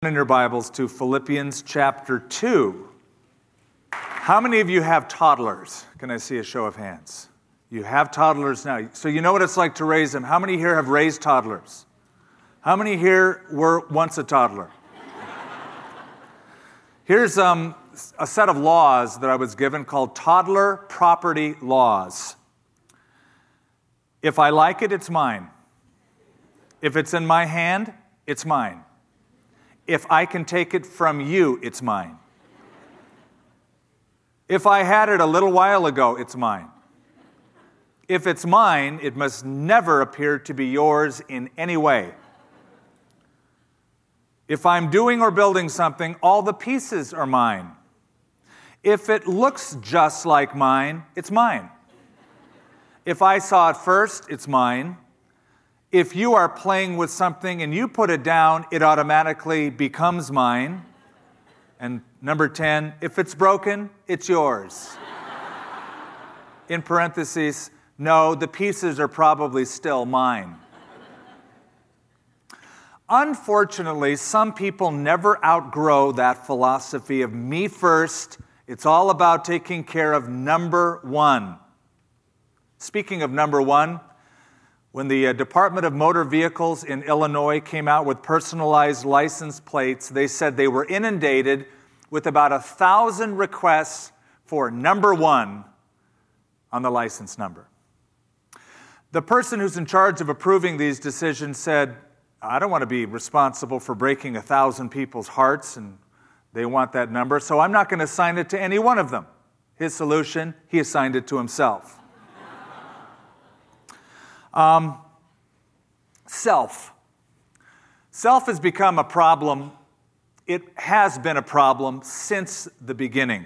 In your Bibles to Philippians chapter 2. How many of you have toddlers? Can I see a show of hands? You have toddlers now. So you know what it's like to raise them. How many here have raised toddlers? How many here were once a toddler? Here's a set of laws that I was given called toddler property laws. If I like it, it's mine. If it's in my hand, it's mine. If I can take it from you, it's mine. If I had it a little while ago, it's mine. If it's mine, it must never appear to be yours in any way. If I'm doing or building something, all the pieces are mine. If it looks just like mine, it's mine. If I saw it first, it's mine. If you are playing with something and you put it down, it automatically becomes mine. And number 10, if it's broken, it's yours. In parentheses, no, the pieces are probably still mine. Unfortunately, some people never outgrow that philosophy of me first. It's all about taking care of number one. Speaking of number one, when the Department of Motor Vehicles in Illinois came out with personalized license plates, they said they were inundated with about 1,000 requests for number one on the license number. The person who's in charge of approving these decisions said, I don't want to be responsible for breaking 1,000 people's hearts, and they want that number, so I'm not going to assign it to any one of them. His solution, he assigned it to himself. Self. Self has become a problem. It has been a problem since the beginning.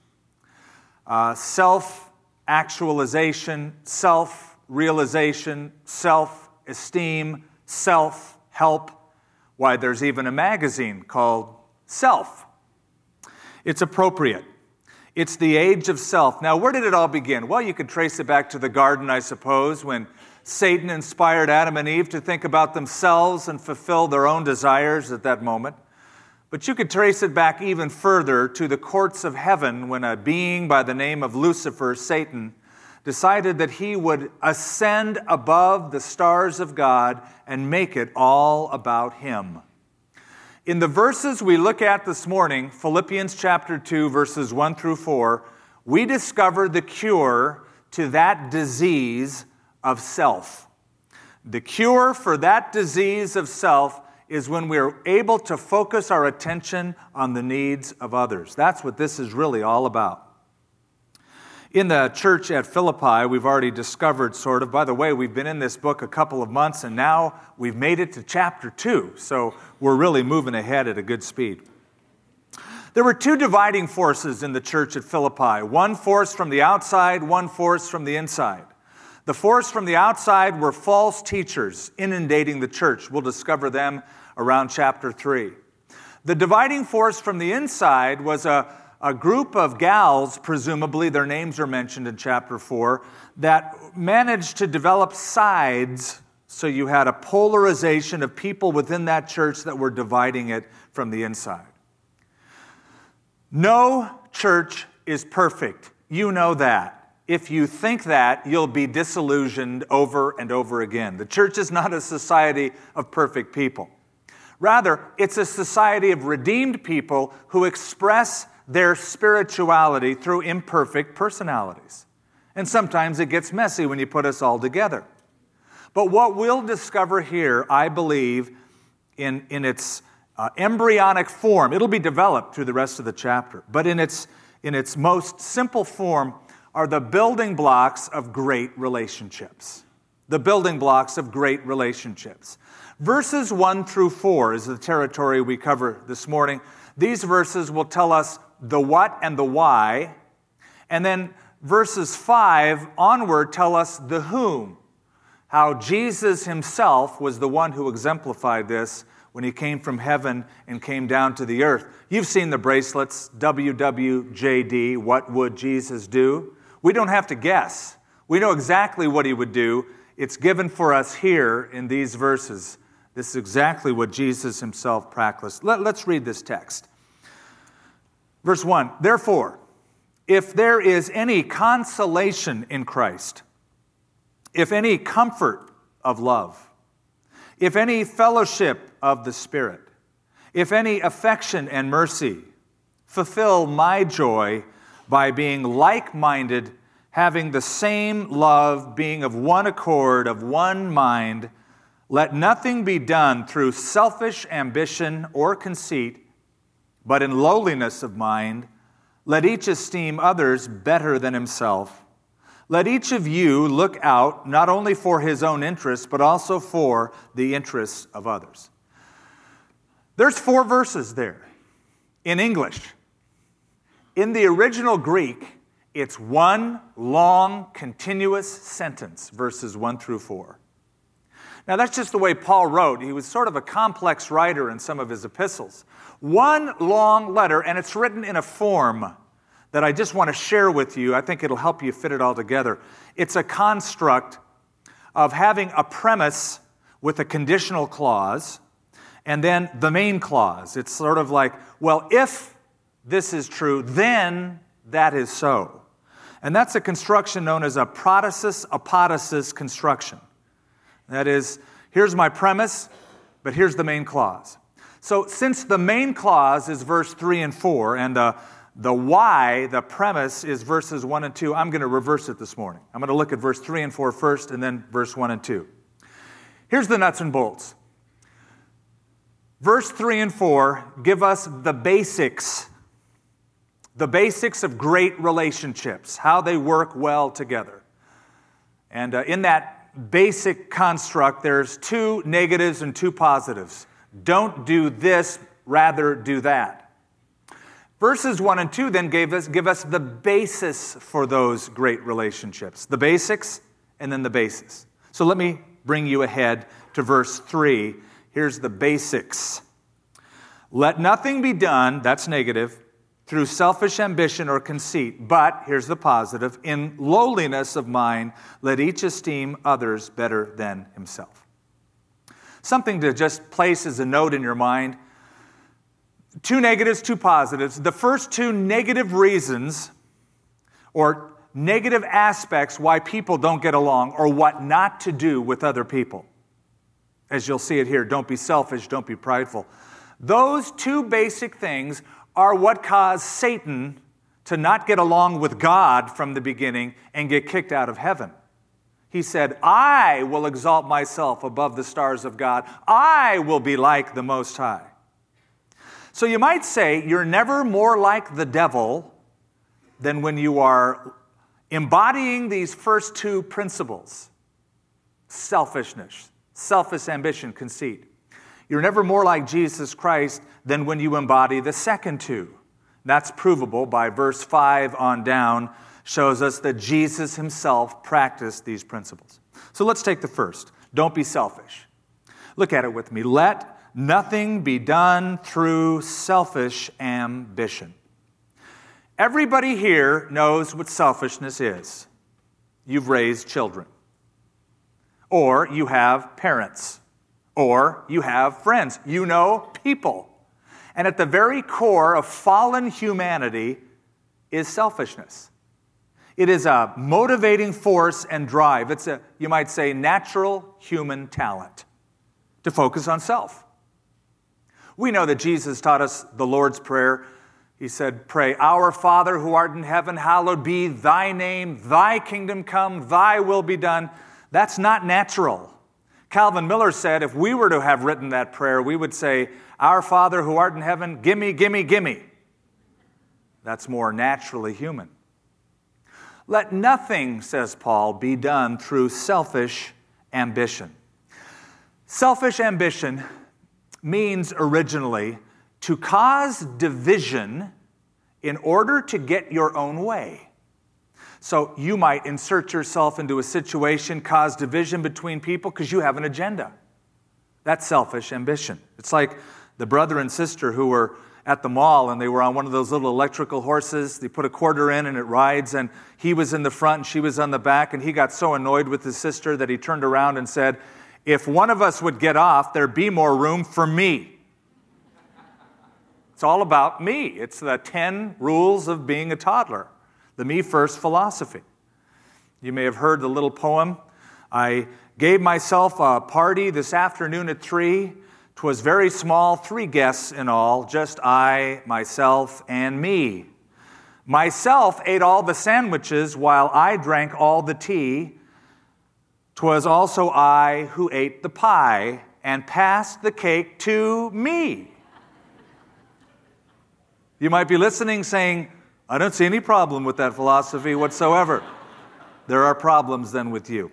Self-actualization, self-realization, self-esteem, self-help. Why, there's even a magazine called Self. It's appropriate. It's the age of self. Now, where did it all begin? Well, you could trace it back to the garden, I suppose, when Satan inspired Adam and Eve to think about themselves and fulfill their own desires at that moment. But you could trace it back even further to the courts of heaven when a being by the name of Lucifer, Satan, decided that he would ascend above the stars of God and make it all about him. In the verses we look at this morning, Philippians chapter 2, verses 1 through 4, we discover the cure to that disease of self. The cure for that disease of self is when we're able to focus our attention on the needs of others. That's what this is really all about. In the church at Philippi, we've already discovered sort of, by the way, we've been in this book a couple of months, and now we've made it to chapter 2, so we're really moving ahead at a good speed. There were two dividing forces in the church at Philippi, one force from the outside, one force from the inside. The force from the outside were false teachers inundating the church. We'll discover them around chapter 3. The dividing force from the inside was a group of gals, presumably their names are mentioned in chapter 4, that managed to develop sides, so you had a polarization of people within that church that were dividing it from the inside. No church is perfect. You know that. If you think that, you'll be disillusioned over and over again. The church is not a society of perfect people. Rather, it's a society of redeemed people who express their spirituality through imperfect personalities. And sometimes it gets messy when you put us all together. But what we'll discover here, I believe, in its embryonic form, it'll be developed through the rest of the chapter, but in its most simple form are the building blocks of great relationships. The building blocks of great relationships. Verses 1 through 4 is the territory we cover this morning. These verses will tell us the what and the why. And then verses 5 onward tell us the whom. How Jesus himself was the one who exemplified this when he came from heaven and came down to the earth. You've seen the bracelets, WWJD, what would Jesus do? We don't have to guess. We know exactly what he would do. It's given for us here in these verses This is exactly what Jesus himself practiced. Let's read this text. Verse 1, therefore, if there is any consolation in Christ, if any comfort of love, if any fellowship of the Spirit, if any affection and mercy, fulfill my joy by being like-minded, having the same love, being of one accord, of one mind. Let nothing be done through selfish ambition or conceit, but in lowliness of mind, let each esteem others better than himself. Let each of you look out not only for his own interests, but also for the interests of others. There's 4 verses there in English. In the original Greek, it's one long, continuous sentence, verses 1 through 4. Now, that's just the way Paul wrote. He was sort of a complex writer in some of his epistles. One long letter, and it's written in a form that I just want to share with you. I think it'll help you fit it all together. It's a construct of having a premise with a conditional clause, and then the main clause. It's sort of like, well, if this is true, then that is so. And that's a construction known as a protasis-apodosis construction. That is, here's my premise, but here's the main clause. So since the main clause is verse 3 and 4, and the why, the premise, is verses 1 and 2, I'm going to reverse it this morning. I'm going to look at verse 3 and 4 first, and then verse 1 and 2. Here's the nuts and bolts. Verse 3 and 4 give us the basics of great relationships, how they work well together. And in that basic construct, there's 2 negatives and 2 positives. Don't do this, rather do that. Verses 1 and 2 then give us the basis for those great relationships. The basics and then the basis. So let me bring you ahead to verse 3. Here's the basics. Let nothing be done, that's negative, through selfish ambition or conceit, but, here's the positive, in lowliness of mind, let each esteem others better than himself. Something to just place as a note in your mind. 2 negatives, 2 positives. The first 2 negative reasons or negative aspects why people don't get along or what not to do with other people. As you'll see it here, don't be selfish, don't be prideful. Those 2 basic things are what caused Satan to not get along with God from the beginning and get kicked out of heaven. He said, I will exalt myself above the stars of God. I will be like the Most High. So you might say you're never more like the devil than when you are embodying these first 2 principles. Selfishness, selfish ambition, conceit. You're never more like Jesus Christ than when you embody the second 2. That's provable by verse 5 on down, shows us that Jesus himself practiced these principles. So let's take the first. Don't be selfish. Look at it with me. Let nothing be done through selfish ambition. Everybody here knows what selfishness is. You've raised children. Or you have parents. Or you have friends. You know people. And at the very core of fallen humanity is selfishness. It is a motivating force and drive. It's a, you might say, natural human talent to focus on self. We know that Jesus taught us the Lord's Prayer. He said, pray, Our Father who art in heaven, hallowed be thy name, thy kingdom come, thy will be done. That's not natural. Calvin Miller said if we were to have written that prayer, we would say, Our Father who art in heaven, gimme, gimme, gimme. That's more naturally human. Let nothing, says Paul, be done through selfish ambition. Selfish ambition means originally to cause division in order to get your own way. So you might insert yourself into a situation, cause division between people because you have an agenda. That's selfish ambition. It's like the brother and sister who were at the mall and they were on one of those little electrical horses. They put a quarter in and it rides, and he was in the front and she was on the back, and he got so annoyed with his sister that he turned around and said, If one of us would get off, there'd be more room for me. It's all about me. It's the 10 rules of being a toddler, the me first philosophy. You may have heard the little poem. I gave myself a party this afternoon at 3. 'Twas very small, 3 guests in all, just I, myself, and me. Myself ate all the sandwiches while I drank all the tea. 'Twas also I who ate the pie and passed the cake to me. You might be listening saying, I don't see any problem with that philosophy whatsoever. There are problems then with you.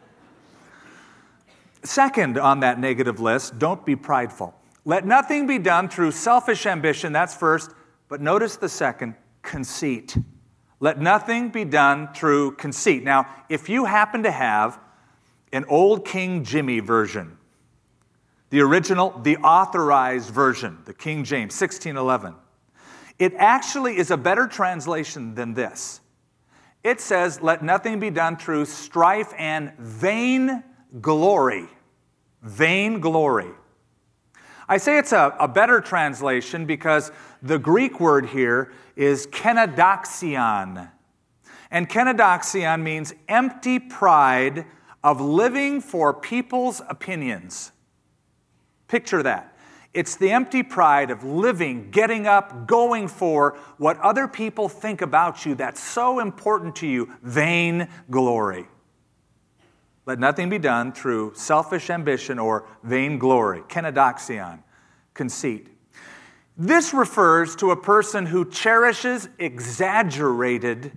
Second on that negative list, don't be prideful. Let nothing be done through selfish ambition, that's first, but notice the second, conceit. Let nothing be done through conceit. Now, if you happen to have an old King Jimmy version, the original, the authorized version, the King James, 1611, it actually is a better translation than this. It says, let nothing be done through strife and vain glory. Vain glory. I say it's a better translation because the Greek word here is kenodoxion. And kenodoxion means empty pride of living for people's opinions. Picture that. It's the empty pride of living, getting up, going for what other people think about you that's so important to you. Vain glory. Let nothing be done through selfish ambition or vain glory. Kenodoxion, conceit. This refers to a person who cherishes exaggerated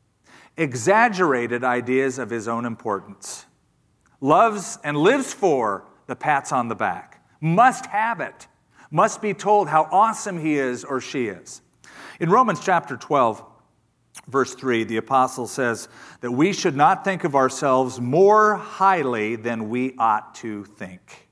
ideas of his own importance. Loves and lives for the pats on the back. Must have it. Must be told how awesome he is or she is. In Romans chapter 12, verse 3, the apostle says that we should not think of ourselves more highly than we ought to think.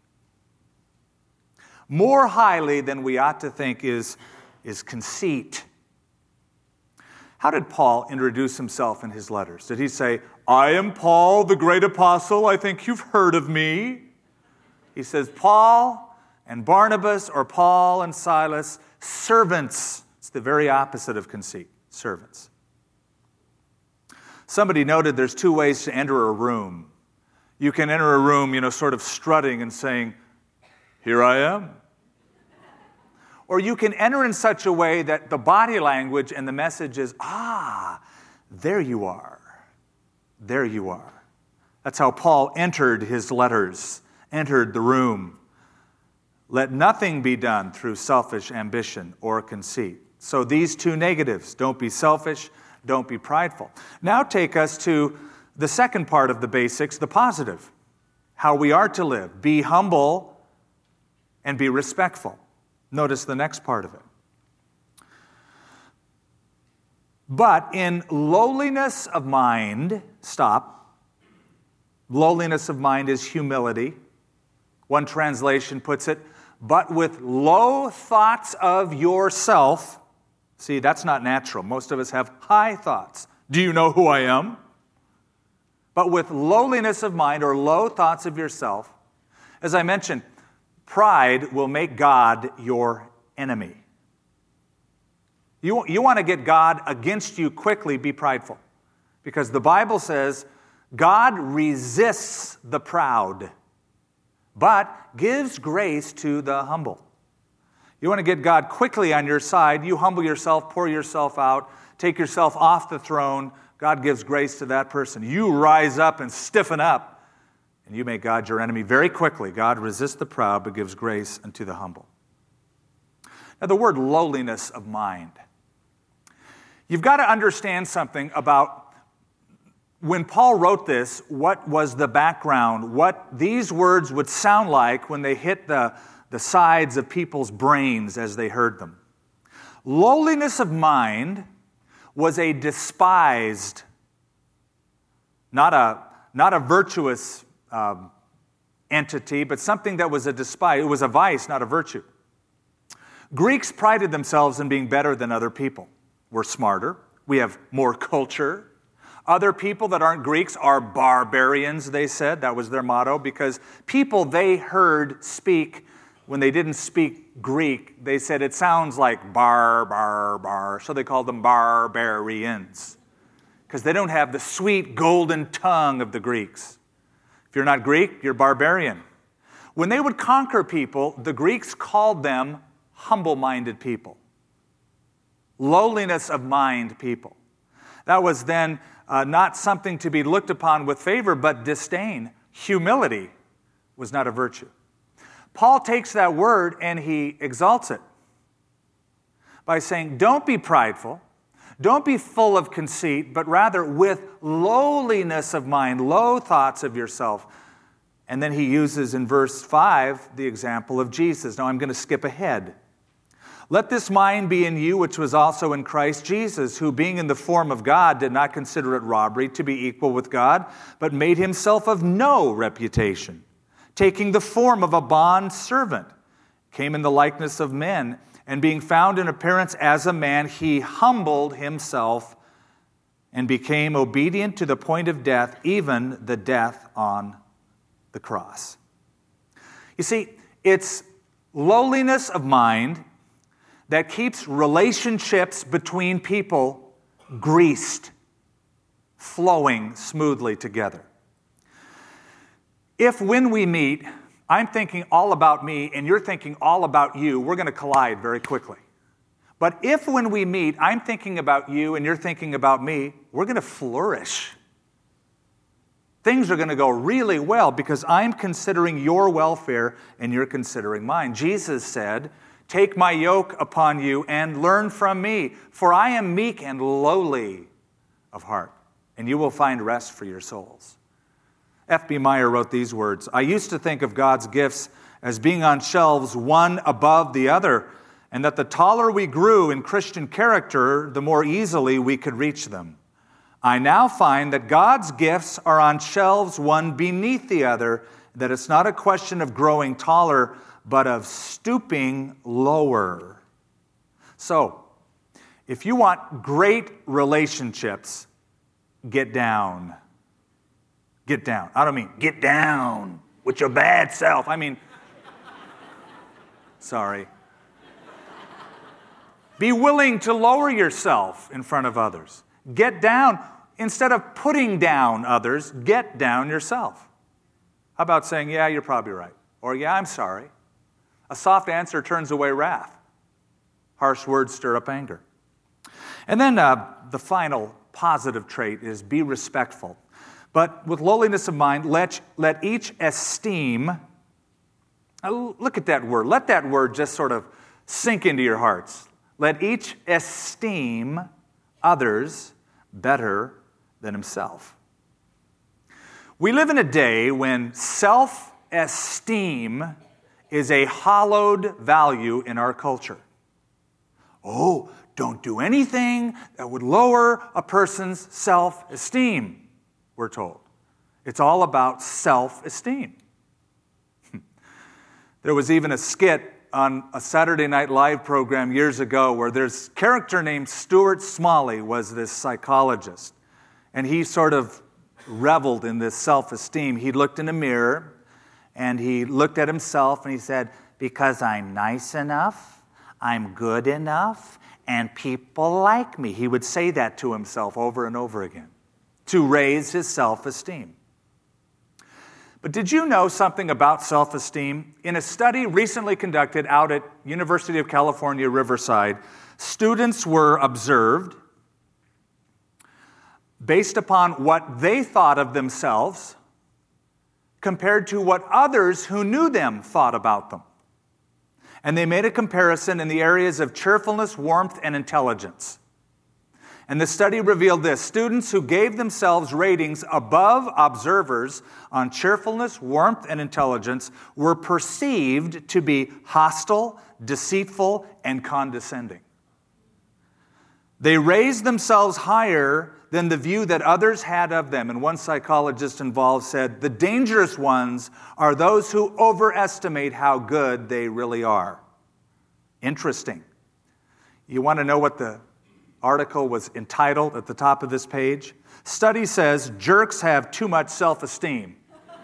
More highly than we ought to think is conceit. How did Paul introduce himself in his letters? Did he say, I am Paul, the great apostle, I think you've heard of me? He says, Paul and Barnabas, or Paul and Silas, servants. It's the very opposite of conceit, servants. Somebody noted there's 2 ways to enter a room. You can enter a room, sort of strutting and saying, here I am. Or you can enter in such a way that the body language and the message is, there you are. There you are. That's how Paul entered his letters, entered the room. Let nothing be done through selfish ambition or conceit. So these 2 negatives, don't be selfish, don't be prideful. Now take us to the second part of the basics, the positive. How we are to live. Be humble and be respectful. Notice the next part of it. But in lowliness of mind, stop. Lowliness of mind is humility. One translation puts it, but with low thoughts of yourself. See, that's not natural. Most of us have high thoughts. Do you know who I am? But with lowliness of mind or low thoughts of yourself, as I mentioned, pride will make God your enemy. You want to get God against you quickly, be prideful. Because the Bible says God resists the proud, but gives grace to the humble. You want to get God quickly on your side, you humble yourself, pour yourself out, take yourself off the throne. God gives grace to that person. You rise up and stiffen up, and you make God your enemy very quickly. God resists the proud, but gives grace unto the humble. Now, the word lowliness of mind. You've got to understand something about when Paul wrote this, what was the background, what these words would sound like when they hit the sides of people's brains as they heard them. Lowliness of mind was a despised, not a virtuous entity, but something that was a despise. It was a vice, not a virtue. Greeks prided themselves in being better than other people. We're smarter. We have more culture. Other people that aren't Greeks are barbarians, they said. That was their motto, because people they heard speak, when they didn't speak Greek, they said it sounds like bar, so they called them barbarians, because they don't have the sweet golden tongue of the Greeks. If you're not Greek, you're barbarian. When they would conquer people, the Greeks called them humble-minded people, lowliness of mind people. That was then not something to be looked upon with favor, but disdain. Humility was not a virtue. Paul takes that word and he exalts it by saying, don't be prideful, don't be full of conceit, but rather with lowliness of mind, low thoughts of yourself. And then he uses in verse 5 the example of Jesus. Now I'm going to skip ahead. Let this mind be in you, which was also in Christ Jesus, who being in the form of God did not consider it robbery to be equal with God, but made himself of no reputation, taking the form of a bond servant, came in the likeness of men, and being found in appearance as a man, he humbled himself and became obedient to the point of death, even the death on the cross. You see, it's lowliness of mind that keeps relationships between people greased, flowing smoothly together. If when we meet, I'm thinking all about me and you're thinking all about you, we're going to collide very quickly. But if when we meet, I'm thinking about you and you're thinking about me, we're going to flourish. Things are going to go really well because I'm considering your welfare and you're considering mine. Jesus said, take my yoke upon you and learn from me, for I am meek and lowly of heart, and you will find rest for your souls. F.B. Meyer wrote these words, I used to think of God's gifts as being on shelves one above the other, and that the taller we grew in Christian character, the more easily we could reach them. I now find that God's gifts are on shelves one beneath the other, that it's not a question of growing taller, but of stooping lower. So, if you want great relationships, get down. Get down. I don't mean get down with your bad self. I mean, sorry. Be willing to lower yourself in front of others. Get down. Instead of putting down others, get down yourself. How about saying, yeah, you're probably right. Or, yeah, I'm sorry. A soft answer turns away wrath. Harsh words stir up anger. And then the final positive trait is be respectful. But with lowliness of mind, let each esteem. Look at that word. Let that word just sort of sink into your hearts. Let each esteem others better than himself. We live in a day when self-esteem is a hallowed value in our culture. Oh, don't do anything that would lower a person's self-esteem, we're told. It's all about self-esteem. There was even a skit on a Saturday Night Live program years ago where there's a character named Stuart Smalley was this psychologist. And he sort of reveled in this self-esteem. He looked in a mirror and he looked at himself and he said, because I'm nice enough, I'm good enough, and people like me. He would say that to himself over and over again to raise his self-esteem. But did you know something about self-esteem? In a study recently conducted out at University of California, Riverside, students were observed based upon what they thought of themselves compared to what others who knew them thought about them. And they made a comparison in the areas of cheerfulness, warmth, and intelligence. And the study revealed this. Students who gave themselves ratings above observers on cheerfulness, warmth, and intelligence were perceived to be hostile, deceitful, and condescending. They raised themselves higher than the view that others had of them. And one psychologist involved said, the dangerous ones are those who overestimate how good they really are. Interesting. You want to know what the article was entitled at the top of this page, "Study says jerks have too much self-esteem."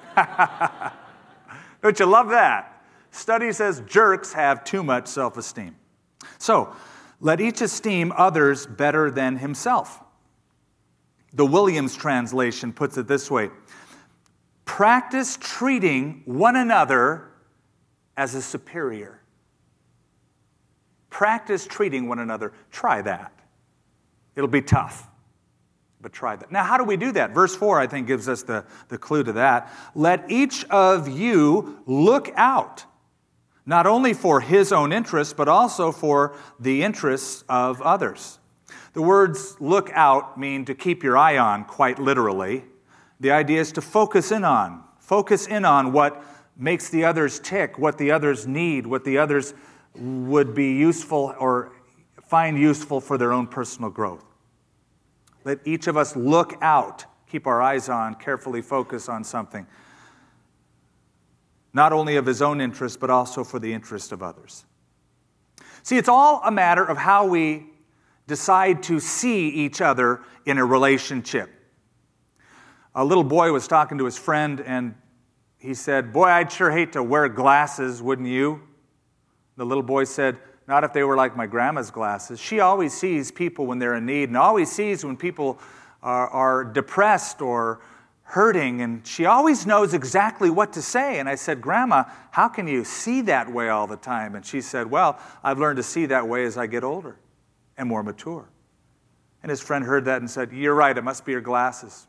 Don't you love that? Study says jerks have too much self-esteem. So, let each esteem others better than himself. The Williams translation puts it this way: practice treating one another as a superior. Practice treating one another. Try that. It'll be tough, but try that. Now, how do we do that? Verse 4, I think, gives us the clue to that. Let each of you look out, not only for his own interests, but also for the interests of others. The words look out mean to keep your eye on, quite literally. The idea is to focus in on what makes the others tick, what the others need, what the others would be useful or find useful for their own personal growth. Let each of us look out, keep our eyes on, carefully focus on something, not only of his own interest, but also for the interest of others. See, it's all a matter of how we decide to see each other in a relationship. A little boy was talking to his friend, and he said, "Boy, I'd sure hate to wear glasses, wouldn't you?" The little boy said, "Not if they were like my grandma's glasses. She always sees people when they're in need, and always sees when people are depressed or hurting, and she always knows exactly what to say." And I said, "Grandma, how can you see that way all the time?" And she said, "Well, I've learned to see that way as I get older and more mature." And his friend heard that and said, "You're right, it must be your glasses."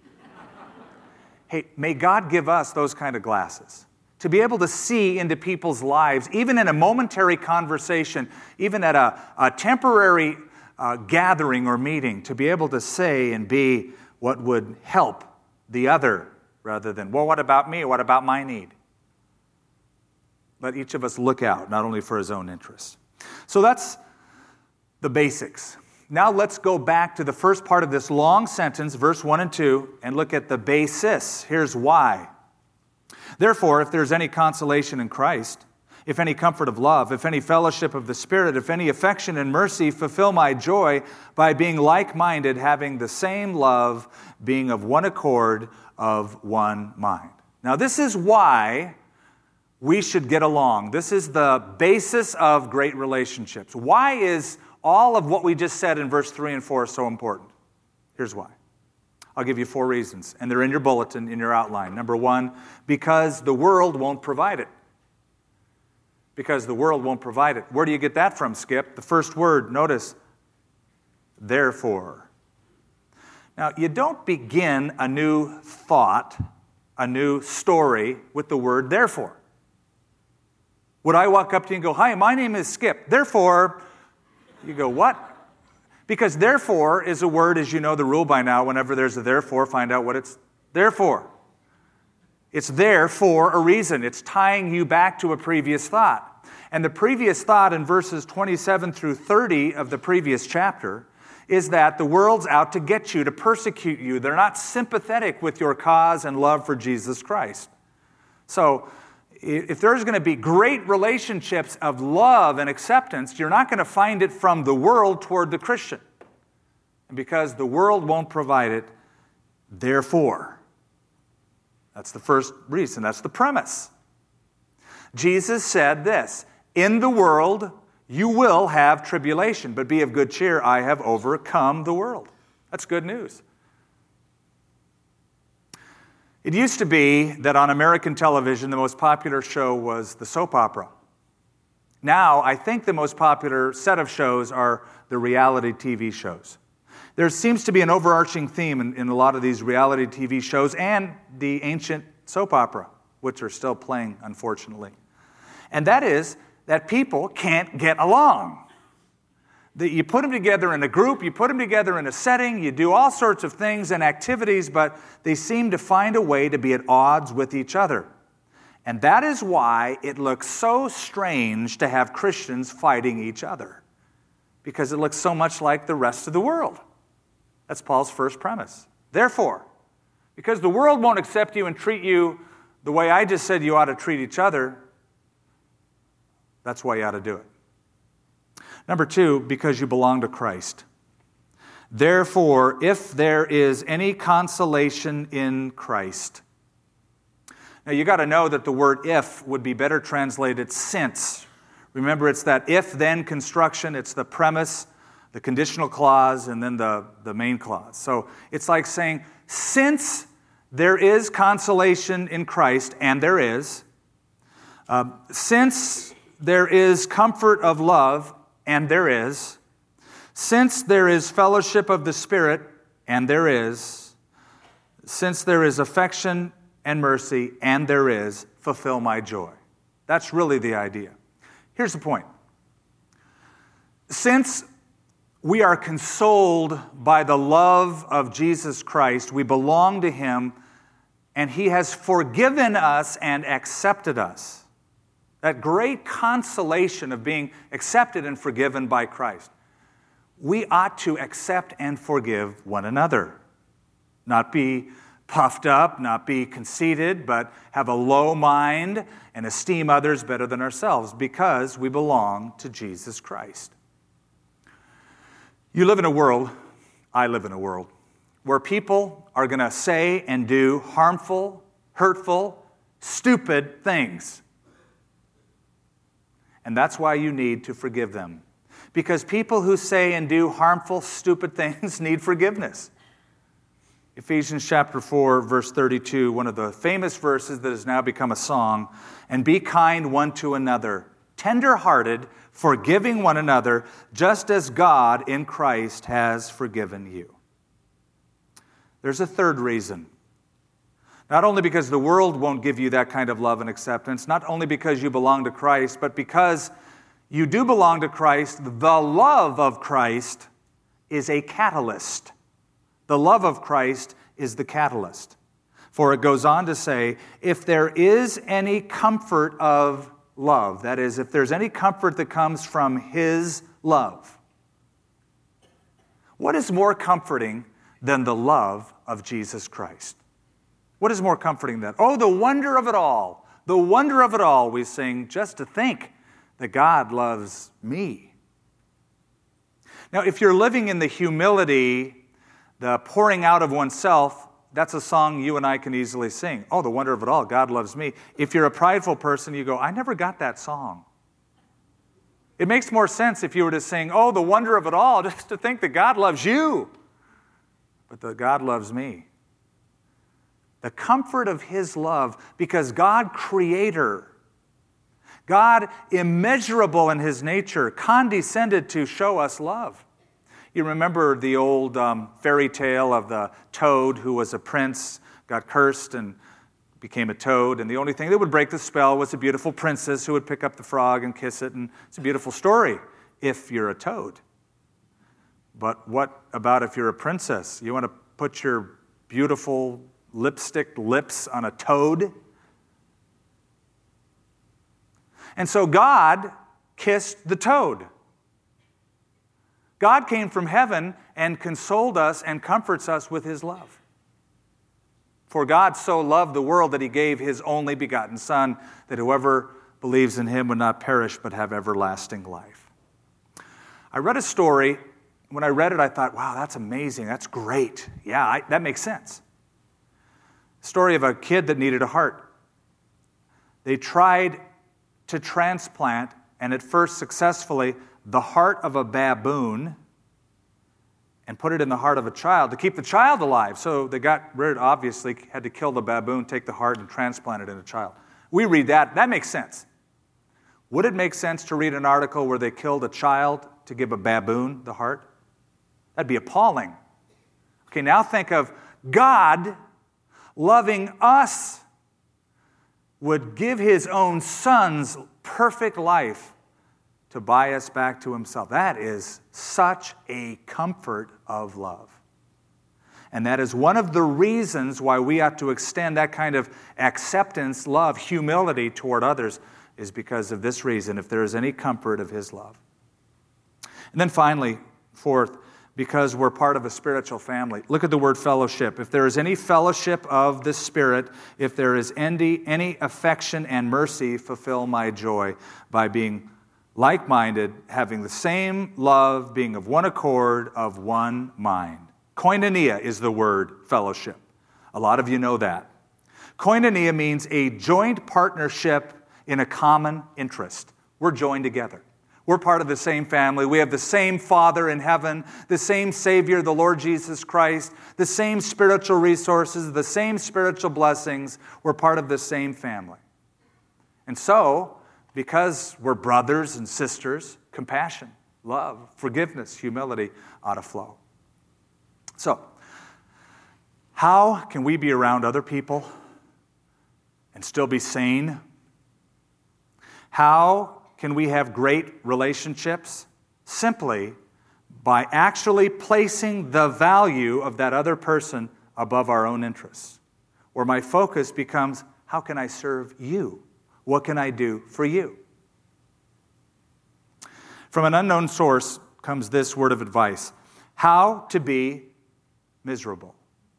Hey, may God give us those kind of glasses, to be able to see into people's lives, even in a momentary conversation, even at a temporary gathering or meeting, to be able to say and be what would help the other rather than, well, what about me? What about my need? Let each of us look out, not only for his own interests. So that's the basics. Now let's go back to the first part of this long sentence, verse 1 and 2, and look at the basis. Here's why. Therefore, if there's any consolation in Christ, if any comfort of love, if any fellowship of the Spirit, if any affection and mercy, fulfill my joy by being like-minded, having the same love, being of one accord, of one mind. Now, this is why we should get along. This is the basis of great relationships. Why is all of what we just said in verse 3 and 4 so important? Here's why. I'll give you 4 reasons, and they're in your bulletin, in your outline. Number 1, because the world won't provide it. Because the world won't provide it. Where do you get that from, Skip? The first word, notice, therefore. Now, you don't begin a new thought, a new story, with the word therefore. Would I walk up to you and go, "Hi, my name is Skip, therefore," you go, "What?" Because therefore is a word, as you know the rule by now, whenever there's a therefore, find out what it's there for. It's there for a reason. It's tying you back to a previous thought. And the previous thought in verses 27 through 30 of the previous chapter is that the world's out to get you, to persecute you. They're not sympathetic with your cause and love for Jesus Christ. So if there's going to be great relationships of love and acceptance, you're not going to find it from the world toward the Christian. And because the world won't provide it, therefore. That's the first reason. That's the premise. Jesus said this, "In the world you will have tribulation, but be of good cheer, I have overcome the world." That's good news. It used to be that on American television, the most popular show was the soap opera. Now, I think the most popular set of shows are the reality TV shows. There seems to be an overarching theme in a lot of these reality TV shows and the ancient soap opera, which are still playing, unfortunately. And that is that people can't get along. You put them together in a group, you put them together in a setting, you do all sorts of things and activities, but they seem to find a way to be at odds with each other. And that is why it looks so strange to have Christians fighting each other, because it looks so much like the rest of the world. That's Paul's first premise. Therefore, because the world won't accept you and treat you the way I just said you ought to treat each other, that's why you ought to do it. Number 2, because you belong to Christ. Therefore, if there is any consolation in Christ. Now, you got to know that the word if would be better translated since. Remember, it's that if-then construction. It's the premise, the conditional clause, and then the main clause. So it's like saying, since there is consolation in Christ, and there is, since there is comfort of love, and there is, since there is fellowship of the Spirit, and there is, since there is affection and mercy, and there is, fulfill my joy. That's really the idea. Here's the point. Since we are consoled by the love of Jesus Christ, we belong to Him, and He has forgiven us and accepted us. That great consolation of being accepted and forgiven by Christ. We ought to accept and forgive one another. Not be puffed up, not be conceited, but have a low mind and esteem others better than ourselves because we belong to Jesus Christ. You live in a world, I live in a world, where people are going to say and do harmful, hurtful, stupid things. And that's why you need to forgive them. Because people who say and do harmful, stupid things need forgiveness. Ephesians chapter 4, verse 32, one of the famous verses that has now become a song. And be kind one to another, tender-hearted, forgiving one another, just as God in Christ has forgiven you. There's a third reason. Not only because the world won't give you that kind of love and acceptance, not only because you belong to Christ, but because you do belong to Christ, the love of Christ is a catalyst. The love of Christ is the catalyst. For it goes on to say, if there is any comfort of love, that is, if there's any comfort that comes from His love, what is more comforting than the love of Jesus Christ? What is more comforting than that? Oh, the wonder of it all. The wonder of it all, we sing, just to think that God loves me. Now, if you're living in the humility, the pouring out of oneself, that's a song you and I can easily sing. Oh, the wonder of it all, God loves me. If you're a prideful person, you go, I never got that song. It makes more sense if you were to sing, oh, the wonder of it all, just to think that God loves you, but that God loves me. The comfort of His love, because God, Creator, God, immeasurable in His nature, condescended to show us love. You remember the old fairy tale of the toad who was a prince, got cursed and became a toad, and the only thing that would break the spell was a beautiful princess who would pick up the frog and kiss it, and it's a beautiful story if you're a toad. But what about if you're a princess? You want to put your beautiful lipstick lips on a toad? And so God kissed the toad. God came from heaven and consoled us and comforts us with His love. For God so loved the world that He gave His only begotten Son, that whoever believes in Him would not perish but have everlasting life. I read a story. When I read it, I thought, wow, that's amazing. That's great. Yeah, that makes sense. Story of a kid that needed a heart. They tried to transplant, and at first successfully, the heart of a baboon and put it in the heart of a child to keep the child alive. So they got rid, obviously, had to kill the baboon, take the heart, and transplant it in a child. We read that. That makes sense. Would it make sense to read an article where they killed a child to give a baboon the heart? That'd be appalling. Okay, now think of God loving us, would give His own Son's perfect life to buy us back to Himself. That is such a comfort of love. And that is one of the reasons why we ought to extend that kind of acceptance, love, humility toward others, is because of this reason, if there is any comfort of His love. And then finally, fourth, because we're part of a spiritual family. Look at the word fellowship. If there is any fellowship of the Spirit, if there is any affection and mercy, fulfill my joy by being like-minded, having the same love, being of one accord, of one mind. Koinonia is the word fellowship. A lot of you know that. Koinonia means a joint partnership in a common interest. We're joined together. We're part of the same family. We have the same Father in heaven, the same Savior, the Lord Jesus Christ, the same spiritual resources, the same spiritual blessings. We're part of the same family. And so, because we're brothers and sisters, compassion, love, forgiveness, humility ought to flow. So, how can we be around other people and still be sane? How can we have great relationships? Simply by actually placing the value of that other person above our own interests. Where my focus becomes, how can I serve you? What can I do for you? From an unknown source comes this word of advice: how to be miserable.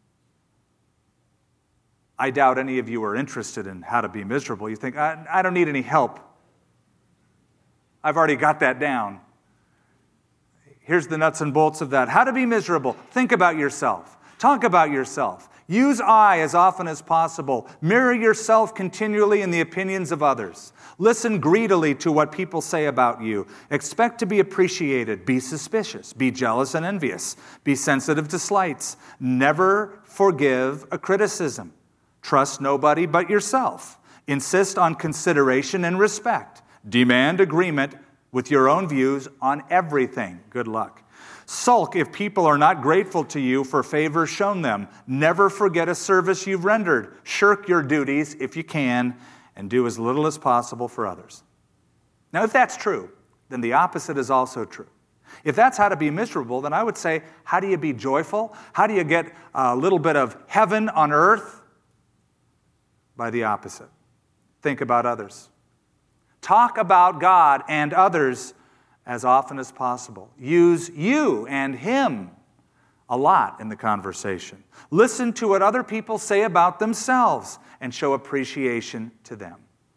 I doubt any of you are interested in how to be miserable. You think, I don't need any help. I've already got that down. Here's the nuts and bolts of that. How to be miserable. Think about yourself. Talk about yourself. Use I as often as possible. Mirror yourself continually in the opinions of others. Listen greedily to what people say about you. Expect to be appreciated. Be suspicious. Be jealous and envious. Be sensitive to slights. Never forgive a criticism. Trust nobody but yourself. Insist on consideration and respect. Demand agreement with your own views on everything. Good luck. Sulk if people are not grateful to you for favors shown them. Never forget a service you've rendered. Shirk your duties if you can, and do as little as possible for others. Now, if that's true, then the opposite is also true. If that's how to be miserable, then I would say, how do you be joyful? How do you get a little bit of heaven on earth? By the opposite. Think about others. Talk about God and others as often as possible. Use you and him a lot in the conversation. Listen to what other people say about themselves and show appreciation to them.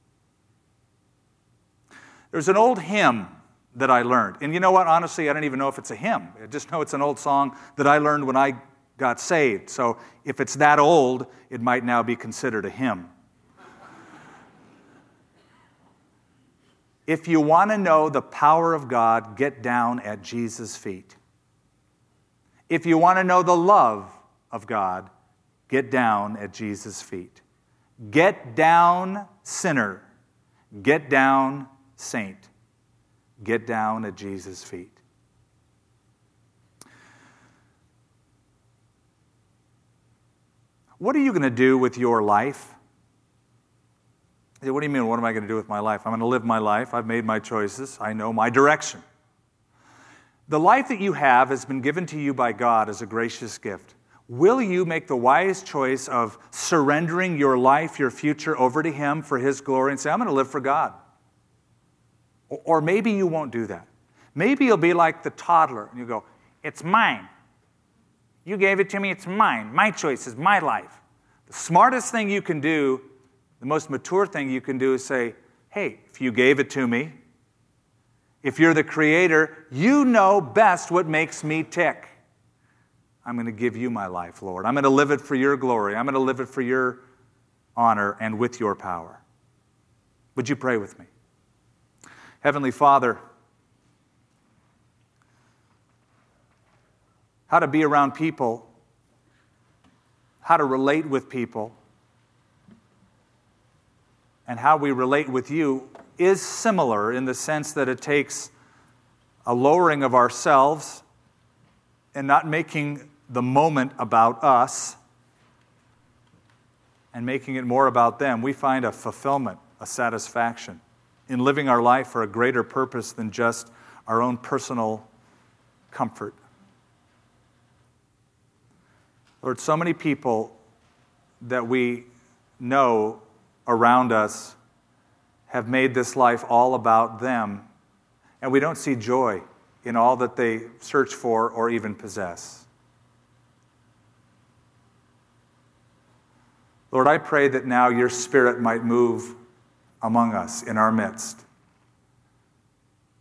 There's an old hymn that I learned. And you know what? Honestly, I don't even know if it's a hymn. I just know it's an old song that I learned when I got saved. So if it's that old, it might now be considered a hymn. If you want to know the power of God, get down at Jesus' feet. If you want to know the love of God, get down at Jesus' feet. Get down, sinner. Get down, saint. Get down at Jesus' feet. What are you going to do with your life? What do you mean, what am I going to do with my life? I'm going to live my life. I've made my choices. I know my direction. The life that you have has been given to you by God as a gracious gift. Will you make the wise choice of surrendering your life, your future, over to Him for His glory and say, I'm going to live for God? Or maybe you won't do that. Maybe you'll be like the toddler and you go, it's mine. You gave it to me, it's mine. My choice is my life. The smartest thing you can do, the most mature thing you can do is say, hey, if you gave it to me, if you're the creator, you know best what makes me tick. I'm going to give you my life, Lord. I'm going to live it for your glory. I'm going to live it for your honor and with your power. Would you pray with me? Heavenly Father, how to be around people, how to relate with people, and how we relate with you is similar in the sense that it takes a lowering of ourselves and not making the moment about us and making it more about them. We find a fulfillment, a satisfaction in living our life for a greater purpose than just our own personal comfort. Lord, so many people that we know around us have made this life all about them, and we don't see joy in all that they search for or even possess. Lord, I pray that now your Spirit might move among us in our midst.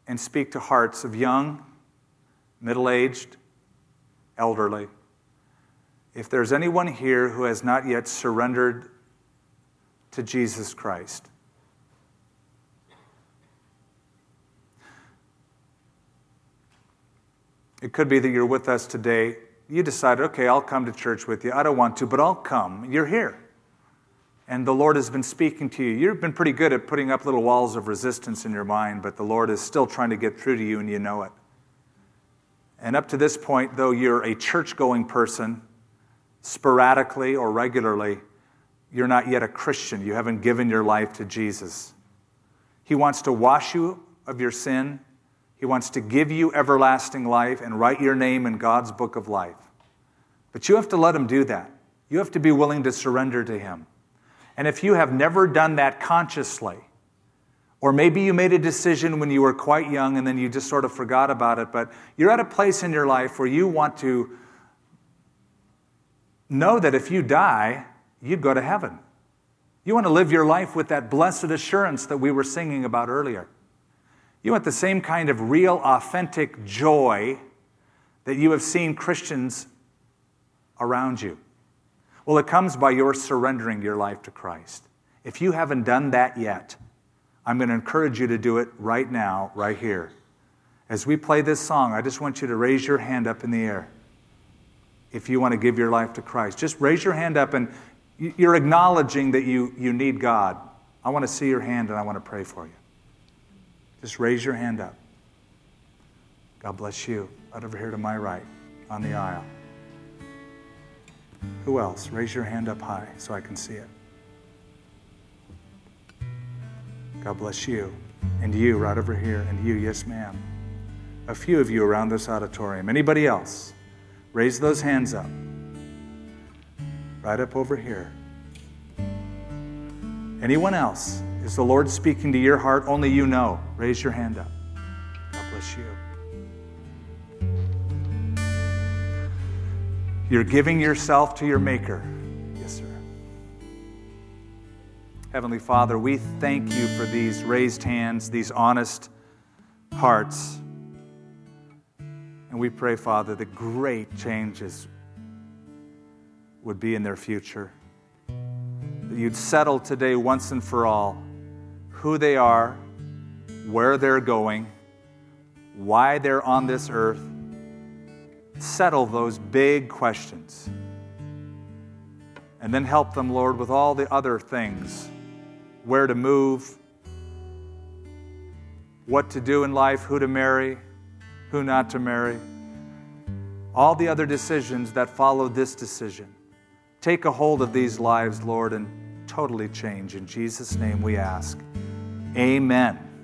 and speak to hearts of young, middle-aged, elderly. If there's anyone here who has not yet surrendered to Jesus Christ, it could be that you're with us today. You decided, okay, I'll come to church with you. I don't want to, but I'll come. You're here. And the Lord has been speaking to you. You've been pretty good at putting up little walls of resistance in your mind, but the Lord is still trying to get through to you, and you know it. And up to this point, though you're a church-going person, sporadically or regularly, you're not yet a Christian. You haven't given your life to Jesus. He wants to wash you of your sin. He wants to give you everlasting life and write your name in God's book of life. But you have to let Him do that. You have to be willing to surrender to Him. And if you have never done that consciously, or maybe you made a decision when you were quite young and then you just sort of forgot about it, but you're at a place in your life where you want to know that if you die, you'd go to heaven. You want to live your life with that blessed assurance that we were singing about earlier. You want the same kind of real, authentic joy that you have seen Christians around you. Well, it comes by your surrendering your life to Christ. If you haven't done that yet, I'm going to encourage you to do it right now, right here. As we play this song, I just want you to raise your hand up in the air. If you want to give your life to Christ, just raise your hand up, and you're acknowledging that you need God. I want to see your hand, and I want to pray for you. Just raise your hand up. God bless you. Right over here to my right on the aisle. Who else? Raise your hand up high so I can see it. God bless you. And you right over here. And you, yes ma'am. A few of you around this auditorium. Anybody else? Raise those hands up. Right up over here. Anyone else? Is the Lord speaking to your heart? Only you know. Raise your hand up. God bless you. You're giving yourself to your Maker. Yes, sir. Heavenly Father, we thank you for these raised hands, these honest hearts. And we pray, Father, that great changes would be in their future. That you'd settle today once and for all who they are, where they're going, why they're on this earth. Settle those big questions. And then help them, Lord, with all the other things. Where to move, what to do in life, who to marry, who not to marry. All the other decisions that follow this decision. Take a hold of these lives, Lord, and totally change. In Jesus' name we ask. Amen.